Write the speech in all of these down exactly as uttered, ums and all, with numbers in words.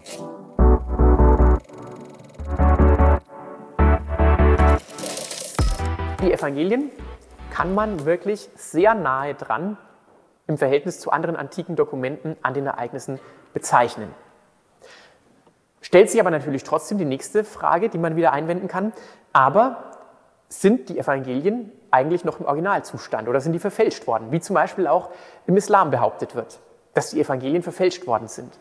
Die Evangelien kann man wirklich sehr nahe dran im Verhältnis zu anderen antiken Dokumenten an den Ereignissen bezeichnen. Stellt sich aber natürlich trotzdem die nächste Frage, die man wieder einwenden kann, aber sind die Evangelien eigentlich noch im Originalzustand oder sind die verfälscht worden, wie zum Beispiel auch im Islam behauptet wird, dass die Evangelien verfälscht worden sind?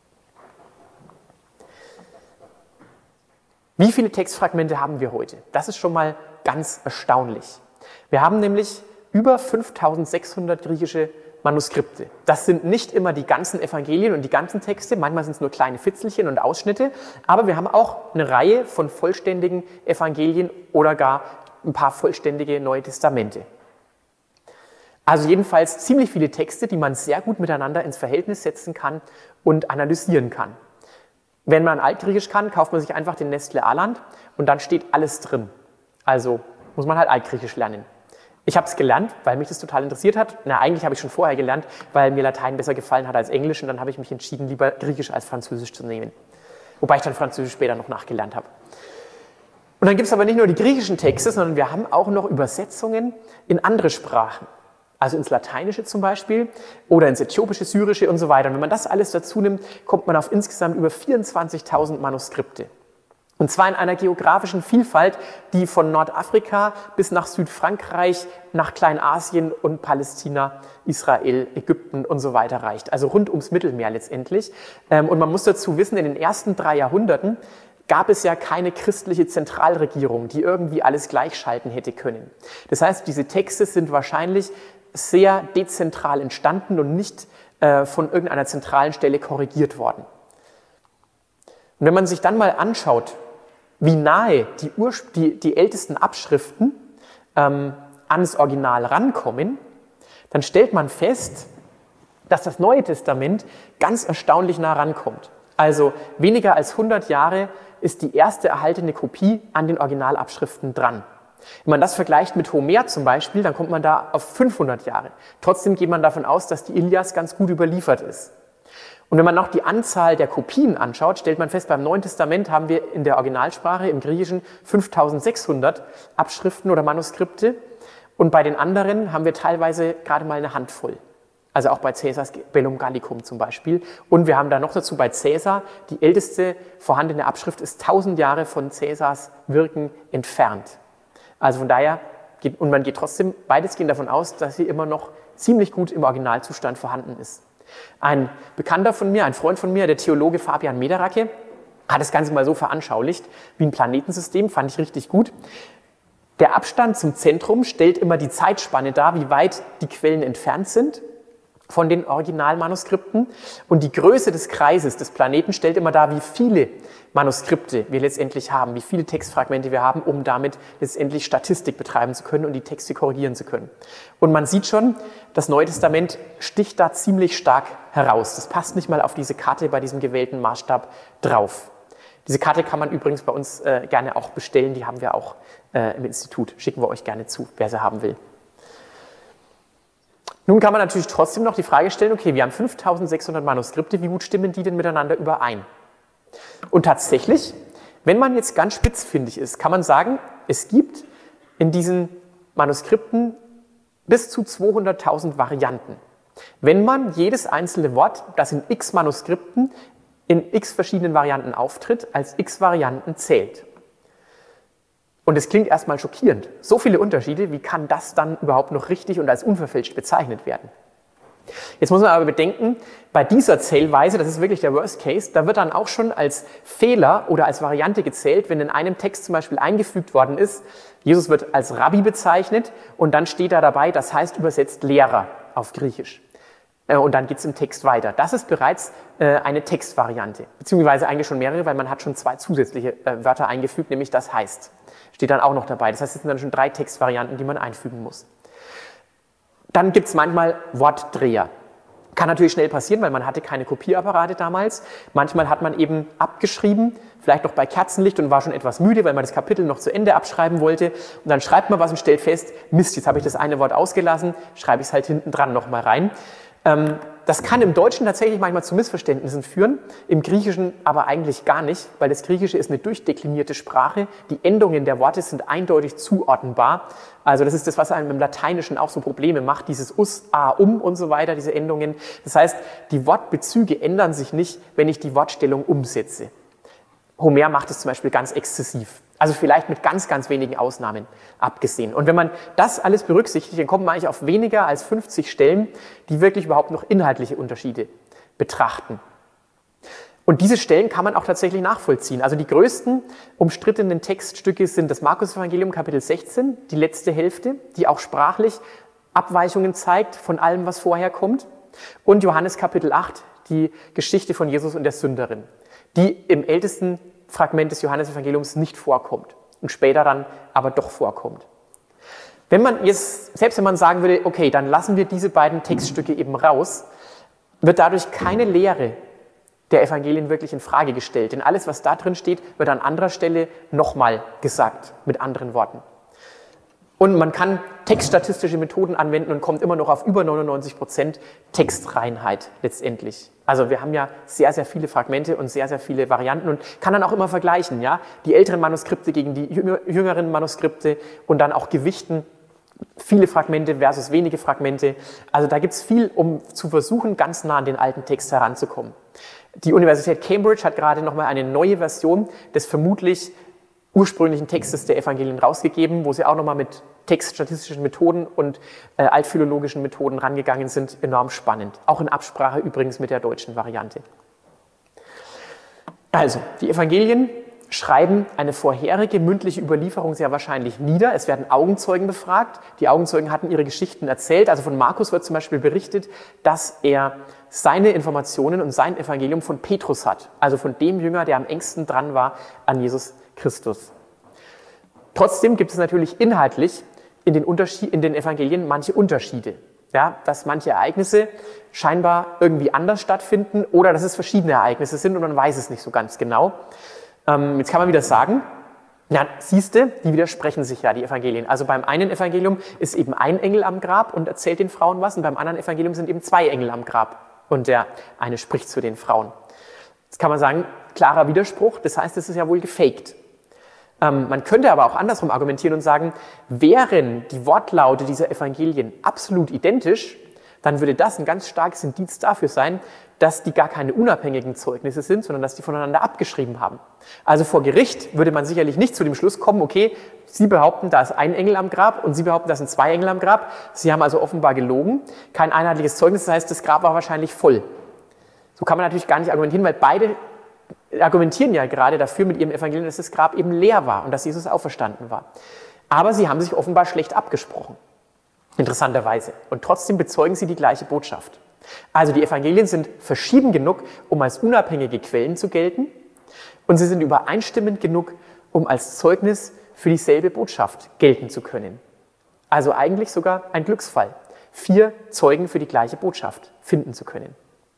Wie viele Textfragmente haben wir heute? Das ist schon mal ganz erstaunlich. Wir haben nämlich über fünftausendsechshundert griechische Manuskripte. Das sind nicht immer die ganzen Evangelien und die ganzen Texte, manchmal sind es nur kleine Fitzelchen und Ausschnitte, aber wir haben auch eine Reihe von vollständigen Evangelien oder gar ein paar vollständige Neue Testamente. Also jedenfalls ziemlich viele Texte, die man sehr gut miteinander ins Verhältnis setzen kann und analysieren kann. Wenn man Altgriechisch kann, kauft man sich einfach den Nestle Aland und dann steht alles drin. Also muss man halt Altgriechisch lernen. Ich habe es gelernt, weil mich das total interessiert hat. Na, eigentlich habe ich schon vorher gelernt, weil mir Latein besser gefallen hat als Englisch und dann habe ich mich entschieden, lieber Griechisch als Französisch zu nehmen. Wobei ich dann Französisch später noch nachgelernt habe. Und dann gibt es aber nicht nur die griechischen Texte, sondern wir haben auch noch Übersetzungen in andere Sprachen. Also ins Lateinische zum Beispiel oder ins Äthiopische, Syrische und so weiter. Und wenn man das alles dazu nimmt, kommt man auf insgesamt über vierundzwanzigtausend Manuskripte. Und zwar in einer geografischen Vielfalt, die von Nordafrika bis nach Südfrankreich, nach Kleinasien und Palästina, Israel, Ägypten und so weiter reicht. Also rund ums Mittelmeer letztendlich. Und man muss dazu wissen, in den ersten drei Jahrhunderten gab es ja keine christliche Zentralregierung, die irgendwie alles gleichschalten hätte können. Das heißt, diese Texte sind wahrscheinlich sehr dezentral entstanden und nicht äh, von irgendeiner zentralen Stelle korrigiert worden. Und wenn man sich dann mal anschaut, wie nahe die, Urspr- die, die ältesten Abschriften ähm, ans Original rankommen, dann stellt man fest, dass das Neue Testament ganz erstaunlich nah rankommt. Also weniger als hundert Jahre ist die erste erhaltene Kopie an den Originalabschriften dran. Wenn man das vergleicht mit Homer zum Beispiel, dann kommt man da auf fünfhundert Jahre. Trotzdem geht man davon aus, dass die Ilias ganz gut überliefert ist. Und wenn man noch die Anzahl der Kopien anschaut, stellt man fest, beim Neuen Testament haben wir in der Originalsprache im Griechischen fünftausendsechshundert Abschriften oder Manuskripte und bei den anderen haben wir teilweise gerade mal eine Handvoll. Also auch bei Caesars Bellum Gallicum zum Beispiel. Und wir haben da noch dazu bei Caesar, die älteste vorhandene Abschrift ist tausend Jahre von Caesars Wirken entfernt. Also von daher, geht, und man geht trotzdem weitestgehend davon aus, dass sie immer noch ziemlich gut im Originalzustand vorhanden ist. Ein Bekannter von mir, ein Freund von mir, der Theologe Fabian Mederacke, hat das Ganze mal so veranschaulicht wie ein Planetensystem, fand ich richtig gut. Der Abstand zum Zentrum stellt immer die Zeitspanne dar, wie weit die Quellen entfernt sind von den Originalmanuskripten. Und die Größe des Kreises des Planeten stellt immer dar, wie viele Manuskripte wir letztendlich haben, wie viele Textfragmente wir haben, um damit letztendlich Statistik betreiben zu können und die Texte korrigieren zu können. Und man sieht schon, das Neue Testament sticht da ziemlich stark heraus. Das passt nicht mal auf diese Karte bei diesem gewählten Maßstab drauf. Diese Karte kann man übrigens bei uns äh, gerne auch bestellen, die haben wir auch äh, im Institut. Schicken wir euch gerne zu, wer sie haben will. Nun kann man natürlich trotzdem noch die Frage stellen, okay, wir haben fünftausendsechshundert Manuskripte, wie gut stimmen die denn miteinander überein? Und tatsächlich, wenn man jetzt ganz spitzfindig ist, kann man sagen, es gibt in diesen Manuskripten bis zu zweihunderttausend Varianten. Wenn man jedes einzelne Wort, das in x Manuskripten in x verschiedenen Varianten auftritt, als x Varianten zählt. Und es klingt erstmal schockierend. So viele Unterschiede, wie kann das dann überhaupt noch richtig und als unverfälscht bezeichnet werden? Jetzt muss man aber bedenken, bei dieser Zählweise, das ist wirklich der Worst Case, da wird dann auch schon als Fehler oder als Variante gezählt, wenn in einem Text zum Beispiel eingefügt worden ist, Jesus wird als Rabbi bezeichnet und dann steht da dabei, das heißt übersetzt Lehrer auf Griechisch. Und dann geht es im Text weiter. Das ist bereits äh, eine Textvariante, beziehungsweise eigentlich schon mehrere, weil man hat schon zwei zusätzliche äh, Wörter eingefügt, nämlich das heißt. Steht dann auch noch dabei. Das heißt, es sind dann schon drei Textvarianten, die man einfügen muss. Dann gibt es manchmal Wortdreher. Kann natürlich schnell passieren, weil man hatte keine Kopierapparate damals. Manchmal hat man eben abgeschrieben, vielleicht noch bei Kerzenlicht und war schon etwas müde, weil man das Kapitel noch zu Ende abschreiben wollte. Und dann schreibt man was und stellt fest, Mist, jetzt habe ich das eine Wort ausgelassen, schreibe ich es halt hinten dran nochmal rein. Ähm, das kann im Deutschen tatsächlich manchmal zu Missverständnissen führen, im Griechischen aber eigentlich gar nicht, weil das Griechische ist eine durchdeklinierte Sprache. Die Endungen der Worte sind eindeutig zuordnenbar. Also das ist das, was einem im Lateinischen auch so Probleme macht, dieses us, a, um und so weiter, diese Endungen. Das heißt, die Wortbezüge ändern sich nicht, wenn ich die Wortstellung umsetze. Homer macht es zum Beispiel ganz exzessiv. Also vielleicht mit ganz, ganz wenigen Ausnahmen abgesehen. Und wenn man das alles berücksichtigt, dann kommt man eigentlich auf weniger als fünfzig Stellen, die wirklich überhaupt noch inhaltliche Unterschiede betrachten. Und diese Stellen kann man auch tatsächlich nachvollziehen. Also die größten umstrittenen Textstücke sind das Markus-Evangelium Kapitel sechzehn, die letzte Hälfte, die auch sprachlich Abweichungen zeigt von allem, was vorher kommt. Und Johannes Kapitel acht, die Geschichte von Jesus und der Sünderin, die im ältesten Fragment des Johannesevangeliums nicht vorkommt und später dann aber doch vorkommt. Wenn man jetzt, selbst wenn man sagen würde, okay, dann lassen wir diese beiden Textstücke eben raus, wird dadurch keine Lehre der Evangelien wirklich in Frage gestellt. Denn alles, was da drin steht, wird an anderer Stelle nochmal gesagt, mit anderen Worten. Und man kann textstatistische Methoden anwenden und kommt immer noch auf über neunundneunzig Prozent Textreinheit letztendlich. Also wir haben ja sehr, sehr viele Fragmente und sehr, sehr viele Varianten und kann dann auch immer vergleichen, ja, die älteren Manuskripte gegen die jüngeren Manuskripte und dann auch gewichten, viele Fragmente versus wenige Fragmente. Also da gibt es viel, um zu versuchen, ganz nah an den alten Text heranzukommen. Die Universität Cambridge hat gerade nochmal eine neue Version des vermutlich ursprünglichen Textes der Evangelien rausgegeben, wo sie auch nochmal mit textstatistischen Methoden und äh, altphilologischen Methoden rangegangen sind, enorm spannend. Auch in Absprache übrigens mit der deutschen Variante. Also, die Evangelien schreiben eine vorherige mündliche Überlieferung sehr wahrscheinlich nieder. Es werden Augenzeugen befragt. Die Augenzeugen hatten ihre Geschichten erzählt. Also von Markus wird zum Beispiel berichtet, dass er seine Informationen und sein Evangelium von Petrus hat. Also von dem Jünger, der am engsten dran war an Jesus Christus. Trotzdem gibt es natürlich inhaltlich in den, Unterschied, in den Evangelien manche Unterschiede. Ja, dass manche Ereignisse scheinbar irgendwie anders stattfinden oder dass es verschiedene Ereignisse sind und man weiß es nicht so ganz genau. Ähm, jetzt kann man wieder sagen, na, siehste, die widersprechen sich ja, die Evangelien. Also beim einen Evangelium ist eben ein Engel am Grab und erzählt den Frauen was und beim anderen Evangelium sind eben zwei Engel am Grab und der eine spricht zu den Frauen. Jetzt kann man sagen, klarer Widerspruch, das heißt, es ist ja wohl gefaked. Ähm, man könnte aber auch andersrum argumentieren und sagen, wären die Wortlaute dieser Evangelien absolut identisch, dann würde das ein ganz starkes Indiz dafür sein, dass die gar keine unabhängigen Zeugnisse sind, sondern dass die voneinander abgeschrieben haben. Also vor Gericht würde man sicherlich nicht zu dem Schluss kommen, okay, Sie behaupten, da ist ein Engel am Grab und Sie behaupten, da sind zwei Engel am Grab. Sie haben also offenbar gelogen, kein einheitliches Zeugnis, das heißt, das Grab war wahrscheinlich voll. So kann man natürlich gar nicht argumentieren, weil beide argumentieren ja gerade dafür mit ihrem Evangelium, dass das Grab eben leer war und dass Jesus auferstanden war. Aber sie haben sich offenbar schlecht abgesprochen, interessanterweise. Und trotzdem bezeugen sie die gleiche Botschaft. Also die Evangelien sind verschieden genug, um als unabhängige Quellen zu gelten und sie sind übereinstimmend genug, um als Zeugnis für dieselbe Botschaft gelten zu können. Also eigentlich sogar ein Glücksfall, vier Zeugen für die gleiche Botschaft finden zu können.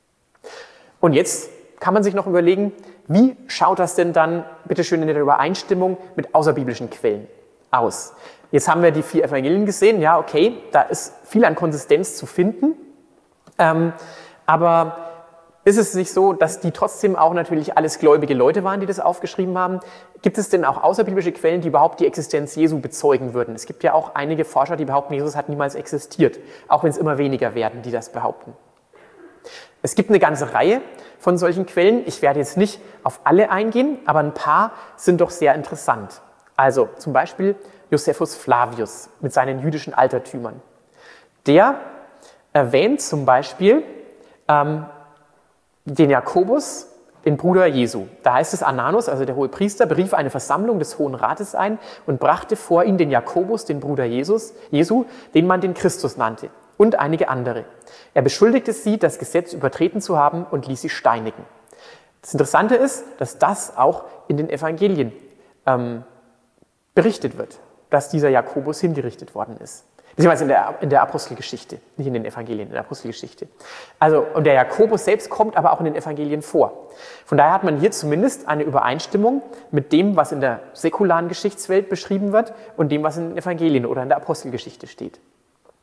Und jetzt kann man sich noch überlegen, wie schaut das denn dann, bitteschön, in der Übereinstimmung mit außerbiblischen Quellen aus? Jetzt haben wir die vier Evangelien gesehen, ja, okay, da ist viel an Konsistenz zu finden, ähm, aber ist es nicht so, dass die trotzdem auch natürlich alles gläubige Leute waren, die das aufgeschrieben haben? Gibt es denn auch außerbiblische Quellen, die überhaupt die Existenz Jesu bezeugen würden? Es gibt ja auch einige Forscher, die behaupten, Jesus hat niemals existiert, auch wenn es immer weniger werden, die das behaupten. Es gibt eine ganze Reihe von solchen Quellen. Ich werde jetzt nicht auf alle eingehen, aber ein paar sind doch sehr interessant. Also zum Beispiel Josephus Flavius mit seinen jüdischen Altertümern. Der erwähnt zum Beispiel ähm, den Jakobus, den Bruder Jesu. Da heißt es, Ananus, also der Hohepriester, berief eine Versammlung des Hohen Rates ein und brachte vor ihn den Jakobus, den Bruder Jesus, Jesu, den man den Christus nannte, und einige andere. Er beschuldigte sie, das Gesetz übertreten zu haben und ließ sie steinigen. Das Interessante ist, dass das auch in den Evangelien ähm, berichtet wird, dass dieser Jakobus hingerichtet worden ist. Beziehungsweise in der, in der Apostelgeschichte, nicht in den Evangelien, in der Apostelgeschichte. Also, und der Jakobus selbst kommt aber auch in den Evangelien vor. Von daher hat man hier zumindest eine Übereinstimmung mit dem, was in der säkularen Geschichtswelt beschrieben wird und dem, was in den Evangelien oder in der Apostelgeschichte steht.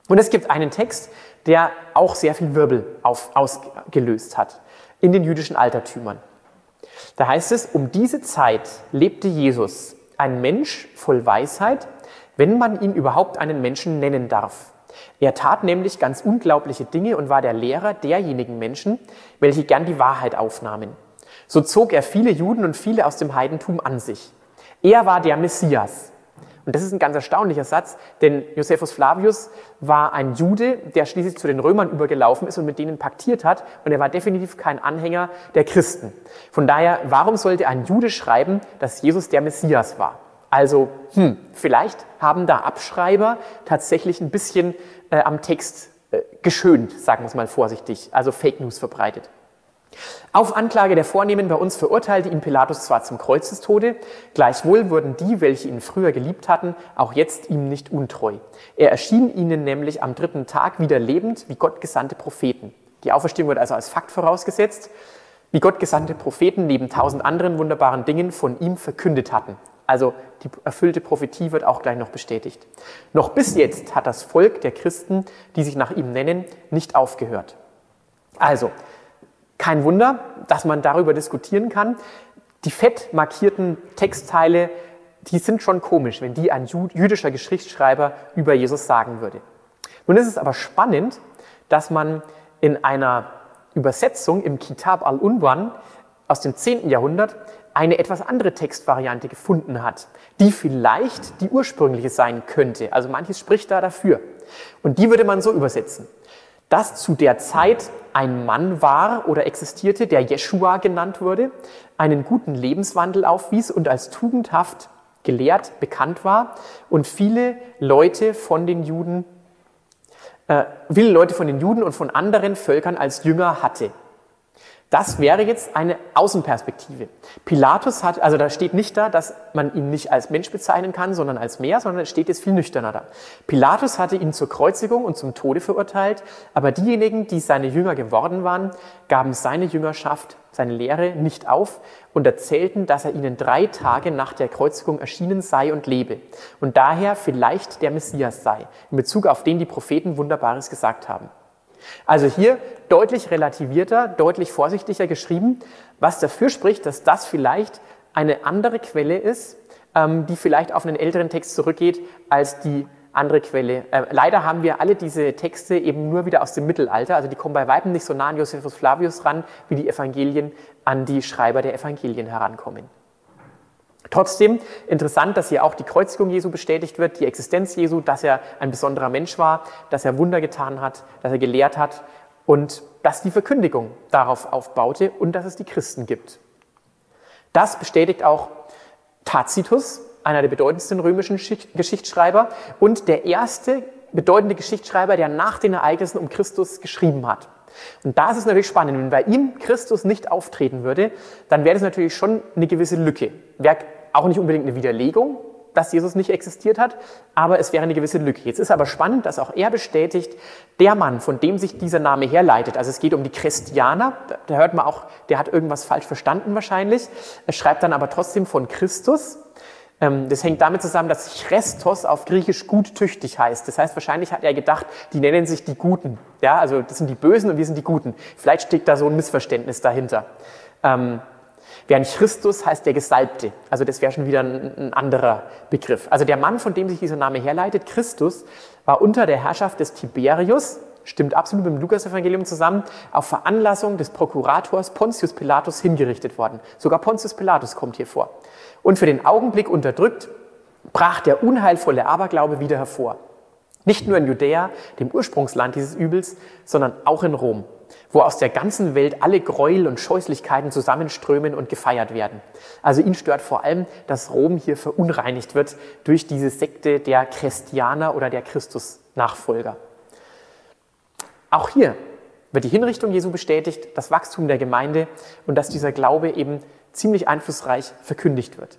Und es gibt einen Text, der auch sehr viel Wirbel auf, ausgelöst hat in den jüdischen Altertümern. Da heißt es, um diese Zeit lebte Jesus, ein Mensch voll Weisheit, wenn man ihn überhaupt einen Menschen nennen darf. Er tat nämlich ganz unglaubliche Dinge und war der Lehrer derjenigen Menschen, welche gern die Wahrheit aufnahmen. So zog er viele Juden und viele aus dem Heidentum an sich. Er war der Messias. Und das ist ein ganz erstaunlicher Satz, denn Josephus Flavius war ein Jude, der schließlich zu den Römern übergelaufen ist und mit denen paktiert hat. Und er war definitiv kein Anhänger der Christen. Von daher, warum sollte ein Jude schreiben, dass Jesus der Messias war? Also, hm, vielleicht haben da Abschreiber tatsächlich ein bisschen äh, am Text äh, geschönt, sagen wir es mal vorsichtig, also Fake News verbreitet. Auf Anklage der Vornehmen bei uns verurteilte ihn Pilatus zwar zum Kreuzestode, gleichwohl wurden die, welche ihn früher geliebt hatten, auch jetzt ihm nicht untreu. Er erschien ihnen nämlich am dritten Tag wieder lebend, wie Gott gesandte Propheten. Die Auferstehung wird also als Fakt vorausgesetzt, wie Gott gesandte Propheten neben tausend anderen wunderbaren Dingen von ihm verkündet hatten. Also die erfüllte Prophetie wird auch gleich noch bestätigt. Noch bis jetzt hat das Volk der Christen, die sich nach ihm nennen, nicht aufgehört. Also, kein Wunder, dass man darüber diskutieren kann. Die fett markierten Textteile, die sind schon komisch, wenn die ein jüdischer Geschichtsschreiber über Jesus sagen würde. Nun ist es aber spannend, dass man in einer Übersetzung im Kitab al-Unwan aus dem zehnten Jahrhundert eine etwas andere Textvariante gefunden hat, die vielleicht die ursprüngliche sein könnte. Also manches spricht da dafür. Und die würde man so übersetzen: Dass zu der Zeit ein Mann war oder existierte, der Jeschua genannt wurde, einen guten Lebenswandel aufwies und als tugendhaft gelehrt bekannt war und viele Leute von den Juden, äh, viele Leute von den Juden und von anderen Völkern als Jünger hatte. Das wäre jetzt eine Außenperspektive. Pilatus hat, also da steht nicht da, dass man ihn nicht als Mensch bezeichnen kann, sondern als mehr, sondern es steht jetzt viel nüchterner da. Pilatus hatte ihn zur Kreuzigung und zum Tode verurteilt, aber diejenigen, die seine Jünger geworden waren, gaben seine Jüngerschaft, seine Lehre nicht auf und erzählten, dass er ihnen drei Tage nach der Kreuzigung erschienen sei und lebe und daher vielleicht der Messias sei, in Bezug auf den die Propheten Wunderbares gesagt haben. Also hier deutlich relativierter, deutlich vorsichtiger geschrieben, was dafür spricht, dass das vielleicht eine andere Quelle ist, ähm, die vielleicht auf einen älteren Text zurückgeht als die andere Quelle. Äh, leider haben wir alle diese Texte eben nur wieder aus dem Mittelalter, also die kommen bei weitem nicht so nah an Josephus Flavius ran, wie die Evangelien an die Schreiber der Evangelien herankommen. Trotzdem interessant, dass hier auch die Kreuzigung Jesu bestätigt wird, die Existenz Jesu, dass er ein besonderer Mensch war, dass er Wunder getan hat, dass er gelehrt hat und dass die Verkündigung darauf aufbaute und dass es die Christen gibt. Das bestätigt auch Tacitus, einer der bedeutendsten römischen Geschichtsschreiber und der erste bedeutende Geschichtsschreiber, der nach den Ereignissen um Christus geschrieben hat. Und da ist es natürlich spannend, wenn bei ihm Christus nicht auftreten würde, dann wäre das natürlich schon eine gewisse Lücke. Wäre auch nicht unbedingt eine Widerlegung, dass Jesus nicht existiert hat, aber es wäre eine gewisse Lücke. Jetzt ist aber spannend, dass auch er bestätigt, der Mann, von dem sich dieser Name herleitet, also es geht um die Christianer, da hört man auch, der hat irgendwas falsch verstanden wahrscheinlich, er schreibt dann aber trotzdem von Christus. Das hängt damit zusammen, dass Christos auf Griechisch gut tüchtig heißt. Das heißt, wahrscheinlich hat er gedacht, die nennen sich die Guten. Ja, also das sind die Bösen und wir sind die Guten. Vielleicht steckt da so ein Missverständnis dahinter. Ähm, während Christus heißt der Gesalbte. Also das wäre schon wieder ein, ein anderer Begriff. Also der Mann, von dem sich dieser Name herleitet, Christus, war unter der Herrschaft des Tiberius, stimmt absolut mit dem Lukas-Evangelium zusammen, auf Veranlassung des Prokurators Pontius Pilatus hingerichtet worden. Sogar Pontius Pilatus kommt hier vor. Und für den Augenblick unterdrückt, brach der unheilvolle Aberglaube wieder hervor. Nicht nur in Judäa, dem Ursprungsland dieses Übels, sondern auch in Rom, wo aus der ganzen Welt alle Gräuel und Scheußlichkeiten zusammenströmen und gefeiert werden. Also ihn stört vor allem, dass Rom hier verunreinigt wird durch diese Sekte der Christianer oder der Christus-Nachfolger. Auch hier wird die Hinrichtung Jesu bestätigt, das Wachstum der Gemeinde und dass dieser Glaube eben ziemlich einflussreich verkündigt wird.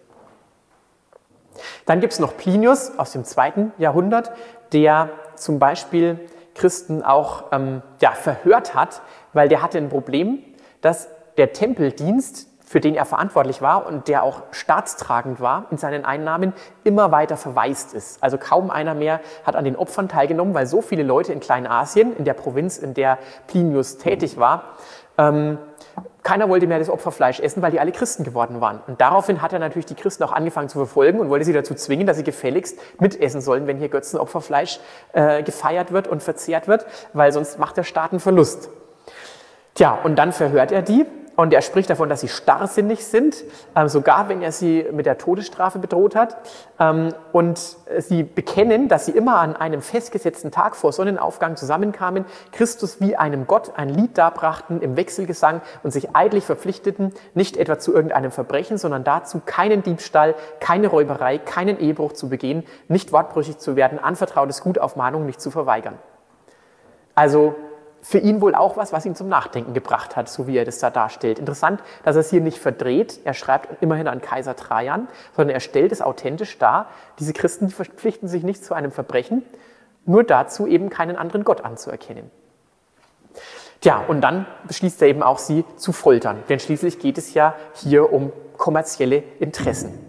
Dann gibt es noch Plinius aus dem zweiten Jahrhundert, der zum Beispiel Christen auch ähm, ja, verhört hat, weil der hatte ein Problem, dass der Tempeldienst für den er verantwortlich war und der auch staatstragend war in seinen Einnahmen, immer weiter verwaist ist. Also kaum einer mehr hat an den Opfern teilgenommen, weil so viele Leute in Kleinasien, in der Provinz, in der Plinius tätig war, ähm, keiner wollte mehr das Opferfleisch essen, weil die alle Christen geworden waren. Und daraufhin hat er natürlich die Christen auch angefangen zu verfolgen und wollte sie dazu zwingen, dass sie gefälligst mitessen sollen, wenn hier Götzenopferfleisch äh, gefeiert wird und verzehrt wird, weil sonst macht der Staat einen Verlust. Tja, und dann verhört er die. Und er spricht davon, dass sie starrsinnig sind, äh, sogar wenn er sie mit der Todesstrafe bedroht hat. Ähm, und sie bekennen, dass sie immer an einem festgesetzten Tag vor Sonnenaufgang zusammenkamen, Christus wie einem Gott ein Lied darbrachten im Wechselgesang und sich eidlich verpflichteten, nicht etwa zu irgendeinem Verbrechen, sondern dazu, keinen Diebstahl, keine Räuberei, keinen Ehebruch zu begehen, nicht wortbrüchig zu werden, anvertrautes Gut auf Mahnung nicht zu verweigern. Also für ihn wohl auch was, was ihn zum Nachdenken gebracht hat, so wie er das da darstellt. Interessant, dass er es hier nicht verdreht. Er schreibt immerhin an Kaiser Trajan, sondern er stellt es authentisch dar. Diese Christen, die verpflichten sich nicht zu einem Verbrechen, nur dazu, eben keinen anderen Gott anzuerkennen. Tja, und dann beschließt er eben auch, sie zu foltern. Denn schließlich geht es ja hier um kommerzielle Interessen.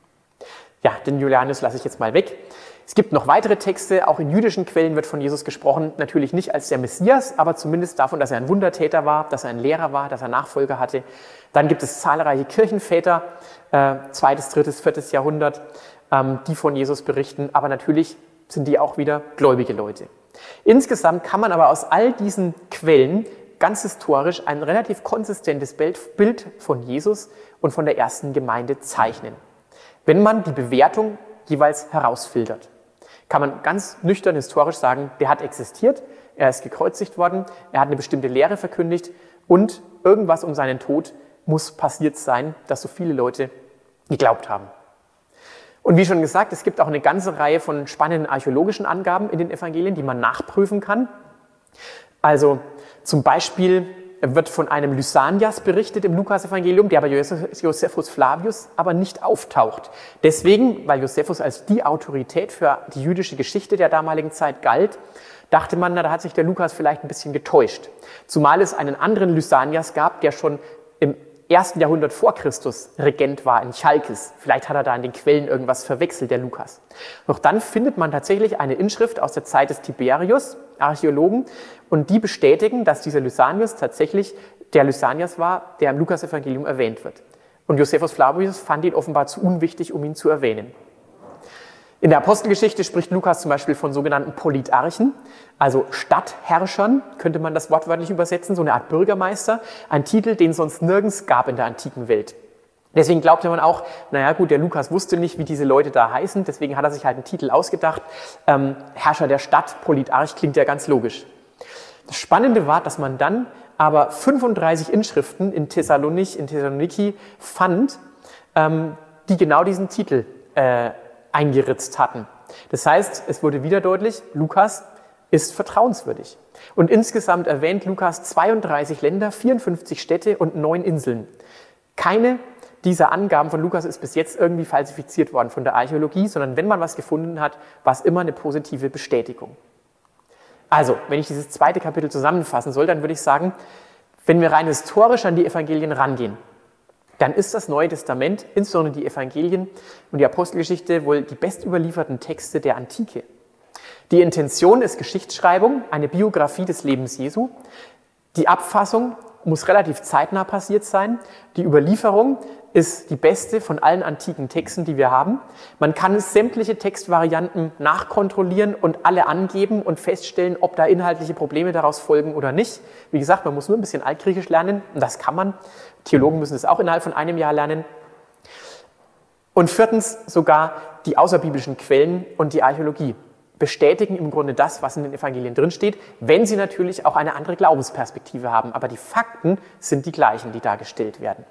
Ja, den Julianus lasse ich jetzt mal weg. Es gibt noch weitere Texte, auch in jüdischen Quellen wird von Jesus gesprochen, natürlich nicht als der Messias, aber zumindest davon, dass er ein Wundertäter war, dass er ein Lehrer war, dass er Nachfolger hatte. Dann gibt es zahlreiche Kirchenväter, äh, zweites, drittes, viertes Jahrhundert, ähm, die von Jesus berichten, aber natürlich sind die auch wieder gläubige Leute. Insgesamt kann man aber aus all diesen Quellen ganz historisch ein relativ konsistentes Bild von Jesus und von der ersten Gemeinde zeichnen, wenn man die Bewertung jeweils herausfiltert. Kann man ganz nüchtern historisch sagen, der hat existiert, er ist gekreuzigt worden, er hat eine bestimmte Lehre verkündigt und irgendwas um seinen Tod muss passiert sein, dass so viele Leute geglaubt haben. Und wie schon gesagt, es gibt auch eine ganze Reihe von spannenden archäologischen Angaben in den Evangelien, die man nachprüfen kann. Also zum Beispiel wird von einem Lysanias berichtet im Lukas-Evangelium, der bei Josephus Flavius aber nicht auftaucht. Deswegen, weil Josephus als die Autorität für die jüdische Geschichte der damaligen Zeit galt, dachte man, na, da hat sich der Lukas vielleicht ein bisschen getäuscht. Zumal es einen anderen Lysanias gab, der schon im ersten Jahrhundert vor Christus Regent war in Chalkis. Vielleicht hat er da in den Quellen irgendwas verwechselt, der Lukas. Doch dann findet man tatsächlich eine Inschrift aus der Zeit des Tiberius, Archäologen, und die bestätigen, dass dieser Lysanias tatsächlich der Lysanias war, der im Lukas-Evangelium erwähnt wird. Und Josephus Flavius fand ihn offenbar zu unwichtig, um ihn zu erwähnen. In der Apostelgeschichte spricht Lukas zum Beispiel von sogenannten Politarchen, also Stadtherrschern, könnte man das wortwörtlich übersetzen, so eine Art Bürgermeister, ein Titel, den es sonst nirgends gab in der antiken Welt. Deswegen glaubte man auch, naja gut, der Lukas wusste nicht, wie diese Leute da heißen, deswegen hat er sich halt einen Titel ausgedacht. Ähm, Herrscher der Stadt, Politarch, klingt ja ganz logisch. Das Spannende war, dass man dann aber fünfunddreißig Inschriften in Thessalonich, in Thessaloniki fand, ähm, die genau diesen Titel äh, eingeritzt hatten. Das heißt, es wurde wieder deutlich, Lukas ist vertrauenswürdig. Und insgesamt erwähnt Lukas zweiunddreißig Länder, vierundfünfzig Städte und neun Inseln. Keine dieser Angaben von Lukas ist bis jetzt irgendwie falsifiziert worden von der Archäologie, sondern wenn man was gefunden hat, war es immer eine positive Bestätigung. Also, wenn ich dieses zweite Kapitel zusammenfassen soll, dann würde ich sagen, wenn wir rein historisch an die Evangelien rangehen, dann ist das Neue Testament, insbesondere die Evangelien und die Apostelgeschichte, wohl die bestüberlieferten Texte der Antike. Die Intention ist Geschichtsschreibung, eine Biografie des Lebens Jesu. Die Abfassung muss relativ zeitnah passiert sein. Die Überlieferung ist die beste von allen antiken Texten, die wir haben. Man kann sämtliche Textvarianten nachkontrollieren und alle angeben und feststellen, ob da inhaltliche Probleme daraus folgen oder nicht. Wie gesagt, man muss nur ein bisschen Altgriechisch lernen und das kann man. Theologen müssen es auch innerhalb von einem Jahr lernen. Und viertens sogar die außerbiblischen Quellen und die Archäologie bestätigen im Grunde das, was in den Evangelien drinsteht, wenn sie natürlich auch eine andere Glaubensperspektive haben. Aber die Fakten sind die gleichen, die dargestellt werden.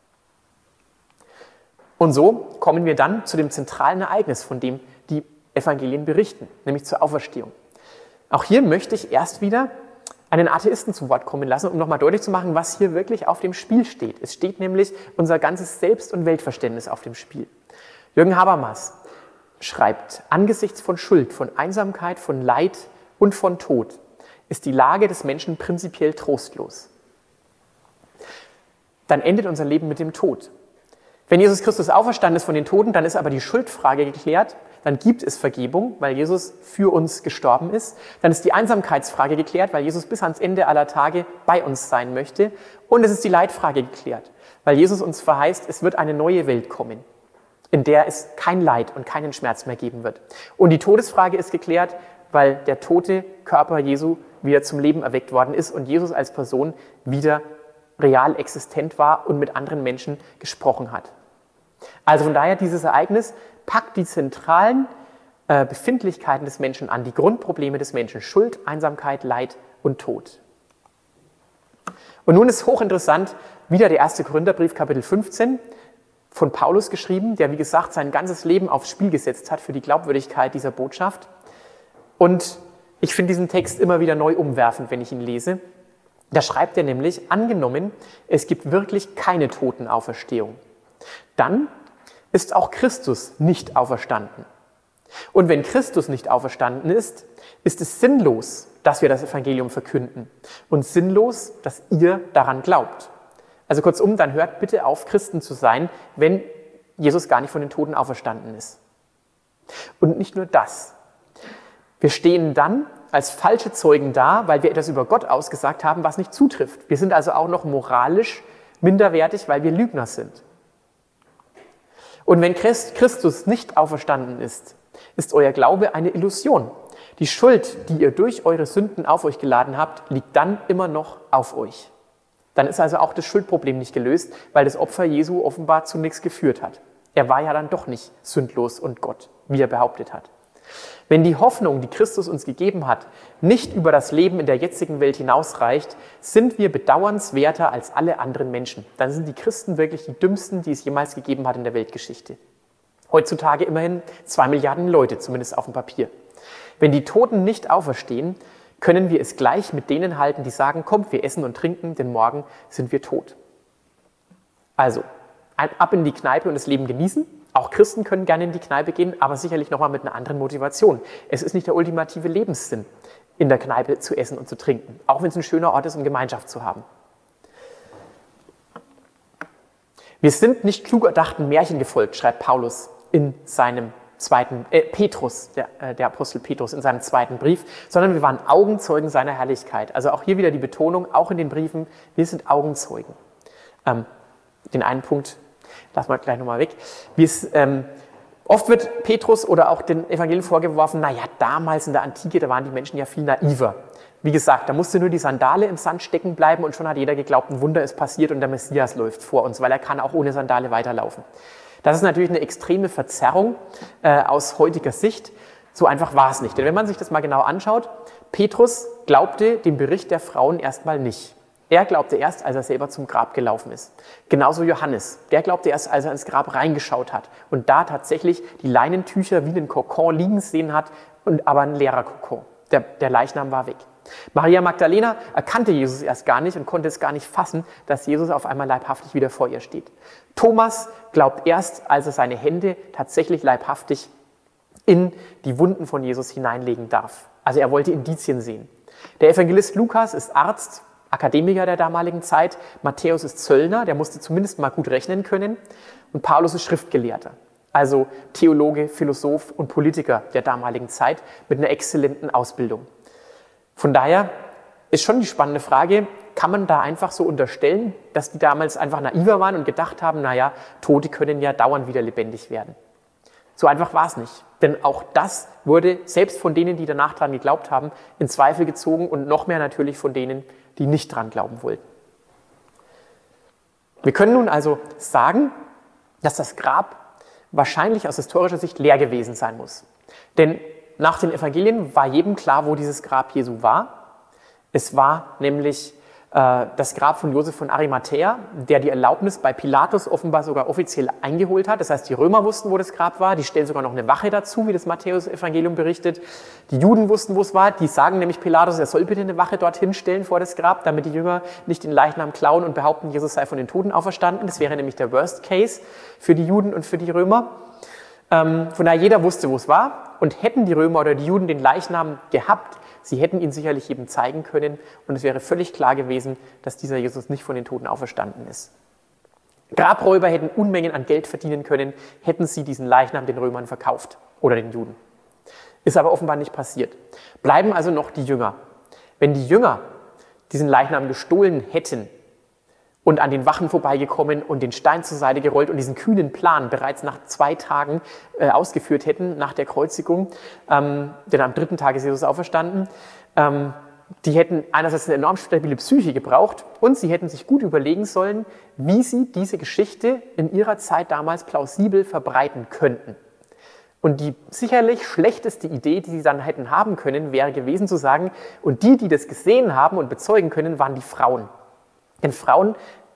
Und so kommen wir dann zu dem zentralen Ereignis, von dem die Evangelien berichten, nämlich zur Auferstehung. Auch hier möchte ich erst wieder einen Atheisten zu Wort kommen lassen, um nochmal deutlich zu machen, was hier wirklich auf dem Spiel steht. Es steht nämlich unser ganzes Selbst- und Weltverständnis auf dem Spiel. Jürgen Habermas schreibt, angesichts von Schuld, von Einsamkeit, von Leid und von Tod ist die Lage des Menschen prinzipiell trostlos. dann endet unser Leben mit dem Tod. Wenn Jesus Christus auferstanden ist von den Toten, dann ist aber die Schuldfrage geklärt, dann gibt es Vergebung, weil Jesus für uns gestorben ist. Dann ist die Einsamkeitsfrage geklärt, weil Jesus bis ans Ende aller Tage bei uns sein möchte. Und es ist die Leidfrage geklärt, weil Jesus uns verheißt, es wird eine neue Welt kommen, in der es kein Leid und keinen Schmerz mehr geben wird. Und die Todesfrage ist geklärt, weil der tote Körper Jesu wieder zum Leben erweckt worden ist und Jesus als Person wieder real existent war und mit anderen Menschen gesprochen hat. Also von daher, dieses Ereignis packt die zentralen äh, Befindlichkeiten des Menschen an, die Grundprobleme des Menschen: Schuld, Einsamkeit, Leid und Tod. Und nun ist hochinteressant wieder der erste Korintherbrief, Kapitel fünfzehn, von Paulus geschrieben, der, wie gesagt, sein ganzes Leben aufs Spiel gesetzt hat für die Glaubwürdigkeit dieser Botschaft. Und ich finde diesen Text immer wieder neu umwerfend, wenn ich ihn lese. Da schreibt er nämlich: Angenommen, es gibt wirklich keine Totenauferstehung, dann ist auch Christus nicht auferstanden. Und wenn Christus nicht auferstanden ist, ist es sinnlos, dass wir das Evangelium verkünden und sinnlos, dass ihr daran glaubt. Also kurzum, dann hört bitte auf, Christen zu sein, wenn Jesus gar nicht von den Toten auferstanden ist. Und nicht nur das. Wir stehen dann als falsche Zeugen da, weil wir etwas über Gott ausgesagt haben, was nicht zutrifft. Wir sind also auch noch moralisch minderwertig, weil wir Lügner sind. Und wenn Christus nicht auferstanden ist, ist euer Glaube eine Illusion. Die Schuld, die ihr durch eure Sünden auf euch geladen habt, liegt dann immer noch auf euch. Dann ist also auch das Schuldproblem nicht gelöst, weil das Opfer Jesu offenbar zu nichts geführt hat. Er war ja dann doch nicht sündlos und Gott, wie er behauptet hat. Wenn die Hoffnung, die Christus uns gegeben hat, nicht über das Leben in der jetzigen Welt hinausreicht, sind wir bedauernswerter als alle anderen Menschen. Dann sind die Christen wirklich die dümmsten, die es jemals gegeben hat in der Weltgeschichte. Heutzutage immerhin zwei Milliarden Leute, zumindest auf dem Papier. Wenn die Toten nicht auferstehen, können wir es gleich mit denen halten, die sagen: Kommt, wir essen und trinken, denn morgen sind wir tot. Also, ab in die Kneipe und das Leben genießen. Auch Christen können gerne in die Kneipe gehen, aber sicherlich nochmal mit einer anderen Motivation. Es ist nicht der ultimative Lebenssinn, in der Kneipe zu essen und zu trinken, auch wenn es ein schöner Ort ist, um Gemeinschaft zu haben. Wir sind nicht klug erdachten Märchen gefolgt, schreibt Paulus in seinem zweiten, äh, Petrus, der, äh, der Apostel Petrus in seinem zweiten Brief, sondern wir waren Augenzeugen seiner Herrlichkeit. Also auch hier wieder die Betonung, auch in den Briefen, wir sind Augenzeugen. Ähm, den einen Punkt lassen wir gleich nochmal weg. Ähm, oft wird Petrus oder auch den Evangelien vorgeworfen, naja, damals in der Antike, da waren die Menschen ja viel naiver. Wie gesagt, da musste nur die Sandale im Sand stecken bleiben und schon hat jeder geglaubt, ein Wunder ist passiert und der Messias läuft vor uns, weil er kann auch ohne Sandale weiterlaufen. Das ist natürlich eine extreme Verzerrung äh, aus heutiger Sicht. So einfach war es nicht. Denn wenn man sich das mal genau anschaut, Petrus glaubte dem Bericht der Frauen erstmal nicht. Er glaubte erst, als er selber zum Grab gelaufen ist. Genauso Johannes. Der glaubte erst, als er ins Grab reingeschaut hat und da tatsächlich die Leinentücher wie einen Kokon liegen sehen hat, und aber ein leerer Kokon. Der, der Leichnam war weg. Maria Magdalena erkannte Jesus erst gar nicht und konnte es gar nicht fassen, dass Jesus auf einmal leibhaftig wieder vor ihr steht. Thomas glaubt erst, als er seine Hände tatsächlich leibhaftig in die Wunden von Jesus hineinlegen darf. Also er wollte Indizien sehen. Der Evangelist Lukas ist Arzt, Akademiker der damaligen Zeit. Matthäus ist Zöllner, der musste zumindest mal gut rechnen können. Und Paulus ist Schriftgelehrter, also Theologe, Philosoph und Politiker der damaligen Zeit mit einer exzellenten Ausbildung. Von daher ist schon die spannende Frage, kann man da einfach so unterstellen, dass die damals einfach naiver waren und gedacht haben, naja, Tote können ja dauernd wieder lebendig werden. So einfach war es nicht. Denn auch das wurde selbst von denen, die danach dran geglaubt haben, in Zweifel gezogen und noch mehr natürlich von denen, die nicht dran glauben wollten. Wir können nun also sagen, dass das Grab wahrscheinlich aus historischer Sicht leer gewesen sein muss. Denn nach den Evangelien war jedem klar, wo dieses Grab Jesu war. Es war nämlich äh, das Grab von Josef von Arimathäa, der die Erlaubnis bei Pilatus offenbar sogar offiziell eingeholt hat. Das heißt, die Römer wussten, wo das Grab war. Die stellen sogar noch eine Wache dazu, wie das Matthäus-Evangelium berichtet. Die Juden wussten, wo es war. Die sagen nämlich Pilatus, er soll bitte eine Wache dorthin stellen vor das Grab, damit die Jünger nicht den Leichnam klauen und behaupten, Jesus sei von den Toten auferstanden. Das wäre nämlich der Worst Case für die Juden und für die Römer. Ähm, von daher jeder wusste, wo es war. Und hätten die Römer oder die Juden den Leichnam gehabt, sie hätten ihn sicherlich jedem zeigen können und es wäre völlig klar gewesen, dass dieser Jesus nicht von den Toten auferstanden ist. Grabräuber hätten Unmengen an Geld verdienen können, hätten sie diesen Leichnam den Römern verkauft oder den Juden. Ist aber offenbar nicht passiert. Bleiben also noch die Jünger. Wenn die Jünger diesen Leichnam gestohlen hätten und an den Wachen vorbeigekommen und den Stein zur Seite gerollt und diesen kühnen Plan bereits nach zwei Tagen äh, ausgeführt hätten, nach der Kreuzigung, ähm, denn am dritten Tag ist Jesus auferstanden, ähm, die hätten einerseits eine enorm stabile Psyche gebraucht und sie hätten sich gut überlegen sollen, wie sie diese Geschichte in ihrer Zeit damals plausibel verbreiten könnten. Und die sicherlich schlechteste Idee, die sie dann hätten haben können, wäre gewesen zu sagen, und die, die das gesehen haben und bezeugen können, waren die Frauen. Denn Frauen,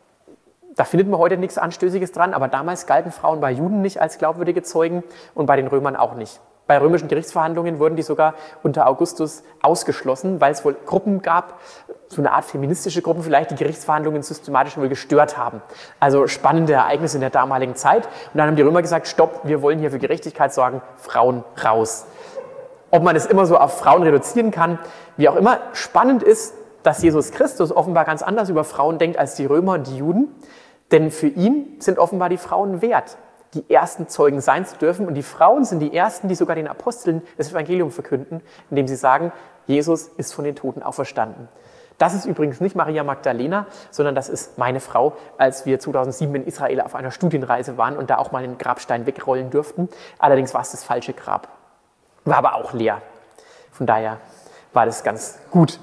da findet man heute nichts Anstößiges dran, aber damals galten Frauen bei Juden nicht als glaubwürdige Zeugen und bei den Römern auch nicht. Bei römischen Gerichtsverhandlungen wurden die sogar unter Augustus ausgeschlossen, weil es wohl Gruppen gab, so eine Art feministische Gruppen vielleicht, die Gerichtsverhandlungen systematisch wohl gestört haben. Also spannende Ereignisse in der damaligen Zeit. Und dann haben die Römer gesagt, stopp, wir wollen hier für Gerechtigkeit sorgen, Frauen raus. Ob man es immer so auf Frauen reduzieren kann, wie auch immer, spannend ist, dass Jesus Christus offenbar ganz anders über Frauen denkt als die Römer und die Juden. Denn für ihn sind offenbar die Frauen wert, die ersten Zeugen sein zu dürfen. Und die Frauen sind die ersten, die sogar den Aposteln das Evangelium verkünden, indem sie sagen, Jesus ist von den Toten auferstanden. Das ist übrigens nicht Maria Magdalena, sondern das ist meine Frau, als wir zweitausendsieben in Israel auf einer Studienreise waren und da auch mal den Grabstein wegrollen durften. Allerdings war es das falsche Grab. War aber auch leer. Von daher war das ganz gut.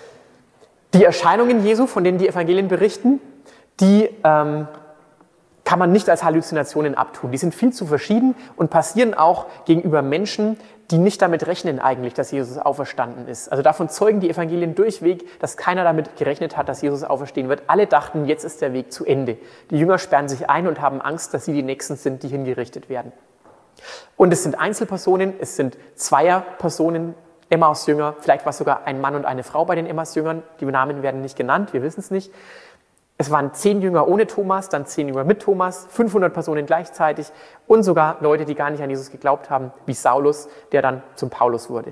Die Erscheinungen Jesu, von denen die Evangelien berichten, die ähm, kann man nicht als Halluzinationen abtun. Die sind viel zu verschieden und passieren auch gegenüber Menschen, die nicht damit rechnen eigentlich, dass Jesus auferstanden ist. Also davon zeugen die Evangelien durchweg, dass keiner damit gerechnet hat, dass Jesus auferstehen wird. Alle dachten, jetzt ist der Weg zu Ende. Die Jünger sperren sich ein und haben Angst, dass sie die Nächsten sind, die hingerichtet werden. Und es sind Einzelpersonen, es sind Zweierpersonen, Emmaus-Jünger, vielleicht war es sogar ein Mann und eine Frau bei den Emmaus-Jüngern, die Namen werden nicht genannt, wir wissen es nicht. Es waren zehn Jünger ohne Thomas, dann zehn Jünger mit Thomas, fünfhundert Personen gleichzeitig und sogar Leute, die gar nicht an Jesus geglaubt haben, wie Saulus, der dann zum Paulus wurde.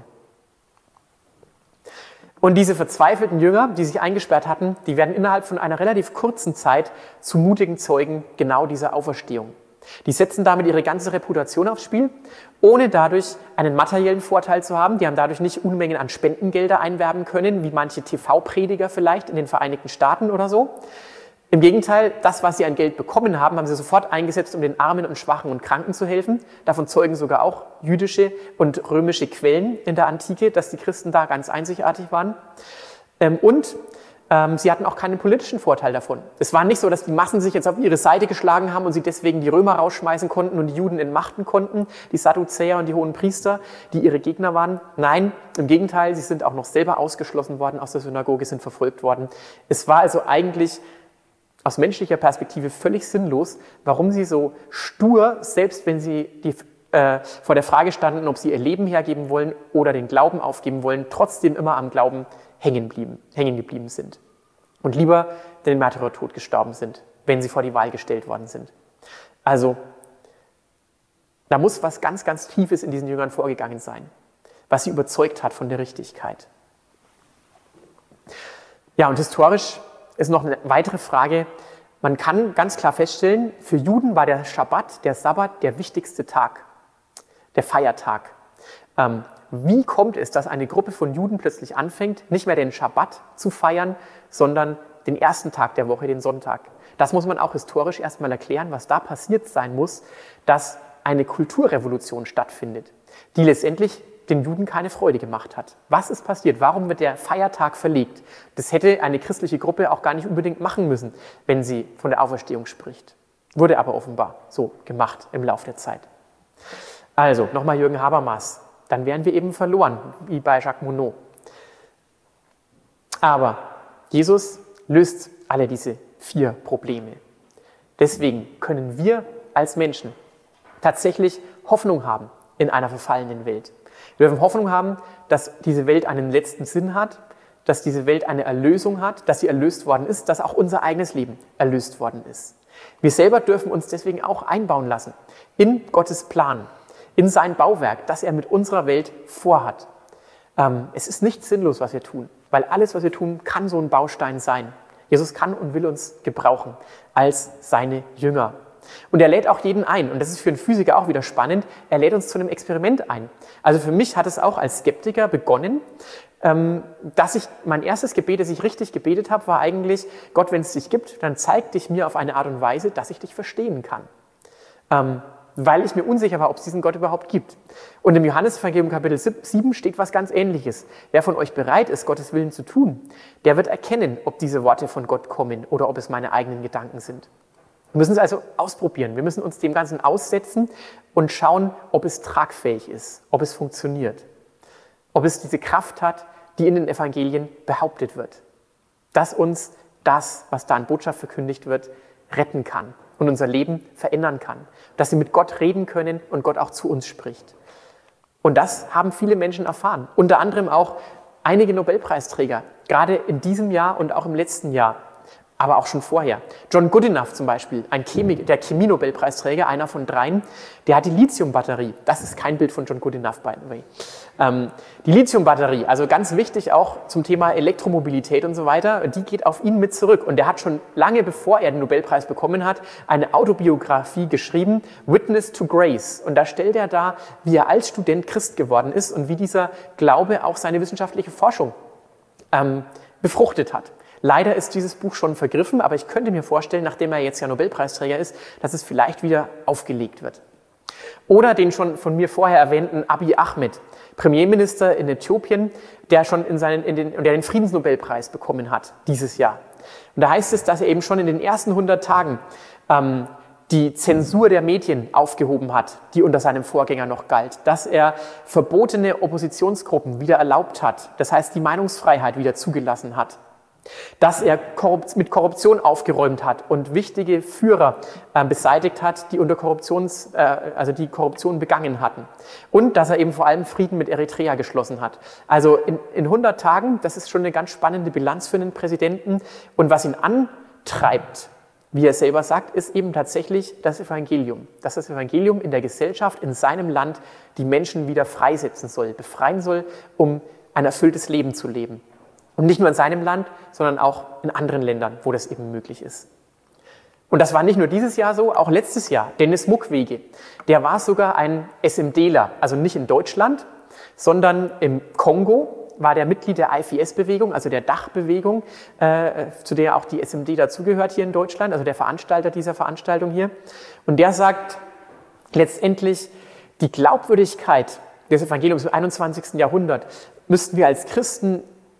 Und diese verzweifelten Jünger, die sich eingesperrt hatten, die werden innerhalb von einer relativ kurzen Zeit zu mutigen Zeugen genau dieser Auferstehung. Die setzen damit ihre ganze Reputation aufs Spiel, ohne dadurch einen materiellen Vorteil zu haben. Die haben dadurch nicht Unmengen an Spendengelder einwerben können, wie manche T V-Prediger vielleicht in den Vereinigten Staaten oder so. Im Gegenteil, das, was sie an Geld bekommen haben, haben sie sofort eingesetzt, um den Armen und Schwachen und Kranken zu helfen. Davon zeugen sogar auch jüdische und römische Quellen in der Antike, dass die Christen da ganz einzigartig waren. Und ähm, sie hatten auch keinen politischen Vorteil davon. Es war nicht so, dass die Massen sich jetzt auf ihre Seite geschlagen haben und sie deswegen die Römer rausschmeißen konnten und die Juden entmachten konnten, die Sadduzäer und die hohen Priester, die ihre Gegner waren. Nein, im Gegenteil, sie sind auch noch selber ausgeschlossen worden aus der Synagoge, sind verfolgt worden. Es war also eigentlich aus menschlicher Perspektive völlig sinnlos, warum sie so stur, selbst wenn sie die, äh, vor der Frage standen, ob sie ihr Leben hergeben wollen oder den Glauben aufgeben wollen, trotzdem immer am Glauben hängen, blieben, hängen geblieben sind und lieber den Märtyrertod gestorben sind, wenn sie vor die Wahl gestellt worden sind. Also, da muss was ganz, ganz Tiefes in diesen Jüngern vorgegangen sein, was sie überzeugt hat von der Richtigkeit. Ja, und historisch ist noch eine weitere Frage. Man kann ganz klar feststellen, für Juden war der Schabbat, der Sabbat, der wichtigste Tag, der Feiertag. Ähm, wie kommt es, dass eine Gruppe von Juden plötzlich anfängt, nicht mehr den Schabbat zu feiern, sondern den ersten Tag der Woche, den Sonntag? Das muss man auch historisch erstmal erklären, was da passiert sein muss, dass eine Kulturrevolution stattfindet, die letztendlich den Juden keine Freude gemacht hat. Was ist passiert? Warum wird der Feiertag verlegt? Das hätte eine christliche Gruppe auch gar nicht unbedingt machen müssen, wenn sie von der Auferstehung spricht. Wurde aber offenbar so gemacht im Laufe der Zeit. Also, nochmal Jürgen Habermas. Dann wären wir eben verloren, wie bei Jacques Monod. Aber Jesus löst alle diese vier Probleme. Deswegen können wir als Menschen tatsächlich Hoffnung haben in einer verfallenen Welt. Wir dürfen Hoffnung haben, dass diese Welt einen letzten Sinn hat, dass diese Welt eine Erlösung hat, dass sie erlöst worden ist, dass auch unser eigenes Leben erlöst worden ist. Wir selber dürfen uns deswegen auch einbauen lassen in Gottes Plan, in sein Bauwerk, das er mit unserer Welt vorhat. Ähm, es ist nicht sinnlos, was wir tun, weil alles, was wir tun, kann so ein Baustein sein. Jesus kann und will uns gebrauchen als seine Jünger. Und er lädt auch jeden ein. Und das ist für einen Physiker auch wieder spannend. Er lädt uns zu einem Experiment ein. Also für mich hat es auch als Skeptiker begonnen, dass ich, mein erstes Gebet, das ich richtig gebetet habe, war eigentlich, Gott, wenn es dich gibt, dann zeig dich mir auf eine Art und Weise, dass ich dich verstehen kann. Ähm, weil ich mir unsicher war, ob es diesen Gott überhaupt gibt. Und im Johannesevangelium Kapitel sieben steht was ganz Ähnliches. Wer von euch bereit ist, Gottes Willen zu tun, der wird erkennen, ob diese Worte von Gott kommen oder ob es meine eigenen Gedanken sind. Wir müssen es also ausprobieren. Wir müssen uns dem Ganzen aussetzen und schauen, ob es tragfähig ist, ob es funktioniert, ob es diese Kraft hat, die in den Evangelien behauptet wird. Dass uns das, was da an Botschaft verkündigt wird, retten kann und unser Leben verändern kann. Dass sie mit Gott reden können und Gott auch zu uns spricht. Und das haben viele Menschen erfahren. Unter anderem auch einige Nobelpreisträger, gerade in diesem Jahr und auch im letzten Jahr, aber auch schon vorher. John Goodenough zum Beispiel, ein Chemie, der Chemie-Nobelpreisträger, einer von dreien, der hat die Lithium-Batterie. Das ist kein Bild von John Goodenough, by the way. Ähm, die Lithium-Batterie, also ganz wichtig auch zum Thema Elektromobilität und so weiter, die geht auf ihn mit zurück. Und er hat schon lange bevor er den Nobelpreis bekommen hat, eine Autobiografie geschrieben, Witness to Grace. Und da stellt er dar, wie er als Student Christ geworden ist und wie dieser Glaube auch seine wissenschaftliche Forschung ähm, befruchtet hat. Leider ist dieses Buch schon vergriffen, aber ich könnte mir vorstellen, nachdem er jetzt ja Nobelpreisträger ist, dass es vielleicht wieder aufgelegt wird. Oder den schon von mir vorher erwähnten Abiy Ahmed, Premierminister in Äthiopien, der schon in seinen, in den, der den Friedensnobelpreis bekommen hat dieses Jahr. Und da heißt es, dass er eben schon in den ersten hundert Tagen ähm, die Zensur der Medien aufgehoben hat, die unter seinem Vorgänger noch galt, dass er verbotene Oppositionsgruppen wieder erlaubt hat, das heißt die Meinungsfreiheit wieder zugelassen hat, dass er mit Korruption aufgeräumt hat und wichtige Führer äh, beseitigt hat, die unter Korruptions, äh, also die Korruption begangen hatten. Und dass er eben vor allem Frieden mit Eritrea geschlossen hat. Also in, in hundert Tagen, das ist schon eine ganz spannende Bilanz für einen Präsidenten. Und was ihn antreibt, wie er selber sagt, ist eben tatsächlich das Evangelium. Dass das Evangelium in der Gesellschaft, in seinem Land, die Menschen wieder freisetzen soll, befreien soll, um ein erfülltes Leben zu leben. Und nicht nur in seinem Land, sondern auch in anderen Ländern, wo das eben möglich ist. Und das war nicht nur dieses Jahr so, auch letztes Jahr. Denis Mukwege, der war sogar ein SMDler, also nicht in Deutschland, sondern im Kongo war der Mitglied der I F I S-Bewegung, also der Dachbewegung, äh, zu der auch die S M D dazugehört hier in Deutschland, also der Veranstalter dieser Veranstaltung hier. Und der sagt letztendlich, die Glaubwürdigkeit des Evangeliums im einundzwanzigsten Jahrhundert müssten wir als Christen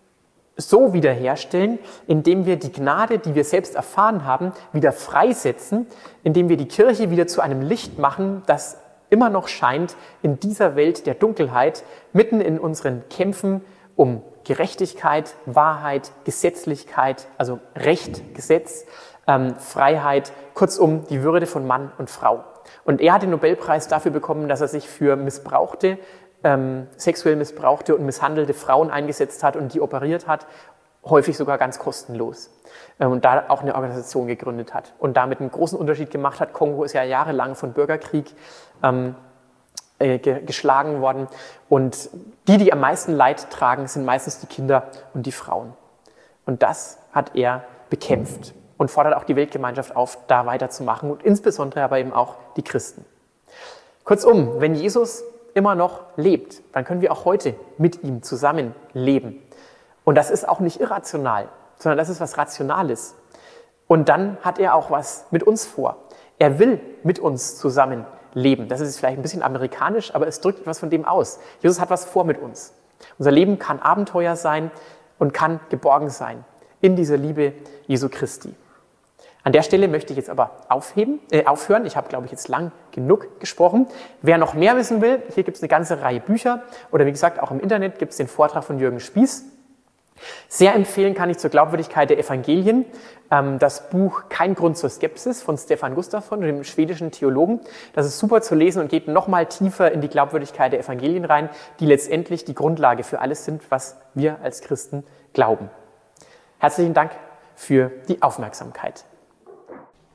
so wiederherstellen, indem wir die Gnade, die wir selbst erfahren haben, wieder freisetzen, indem wir die Kirche wieder zu einem Licht machen, das immer noch scheint in dieser Welt der Dunkelheit, mitten in unseren Kämpfen um Gerechtigkeit, Wahrheit, Gesetzlichkeit, also Recht, Gesetz, ähm, Freiheit, kurzum die Würde von Mann und Frau. Und er hat den Nobelpreis dafür bekommen, dass er sich für missbrauchte Ähm, sexuell missbrauchte und misshandelte Frauen eingesetzt hat und die operiert hat, häufig sogar ganz kostenlos. Ähm, und da auch eine Organisation gegründet hat und damit einen großen Unterschied gemacht hat. Kongo ist ja jahrelang von Bürgerkrieg ähm, äh, ge- geschlagen worden. Und die, die am meisten Leid tragen, sind meistens die Kinder und die Frauen. Und das hat er bekämpft und fordert auch die Weltgemeinschaft auf, da weiterzumachen und insbesondere aber eben auch die Christen. Kurzum, wenn Jesus immer noch lebt, dann können wir auch heute mit ihm zusammen leben. Und das ist auch nicht irrational, sondern das ist was Rationales. Und dann hat er auch was mit uns vor. Er will mit uns zusammen leben. Das ist vielleicht ein bisschen amerikanisch, aber es drückt etwas von dem aus. Jesus hat was vor mit uns. Unser Leben kann Abenteuer sein und kann geborgen sein in dieser Liebe Jesu Christi. An der Stelle möchte ich jetzt aber aufheben, äh, aufhören. Ich habe, glaube ich, jetzt lang genug gesprochen. Wer noch mehr wissen will, hier gibt es eine ganze Reihe Bücher oder wie gesagt, auch im Internet gibt es den Vortrag von Jürgen Spieß. Sehr empfehlen kann ich zur Glaubwürdigkeit der Evangelien ähm, das Buch Kein Grund zur Skepsis von Stefan Gustafsson, dem schwedischen Theologen. Das ist super zu lesen und geht noch mal tiefer in die Glaubwürdigkeit der Evangelien rein, die letztendlich die Grundlage für alles sind, was wir als Christen glauben. Herzlichen Dank für die Aufmerksamkeit.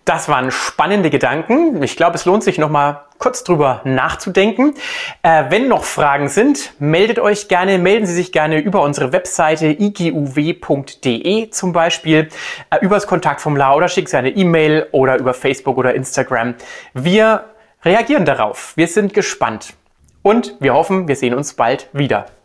Das waren spannende Gedanken. Ich glaube, es lohnt sich noch mal kurz drüber nachzudenken. Äh, wenn noch Fragen sind, meldet euch gerne, melden Sie sich gerne über unsere Webseite i g u w punkt d e zum Beispiel, äh, über das Kontaktformular oder schickt Sie eine E-Mail oder über Facebook oder Instagram. Wir reagieren darauf. Wir sind gespannt und wir hoffen, wir sehen uns bald wieder.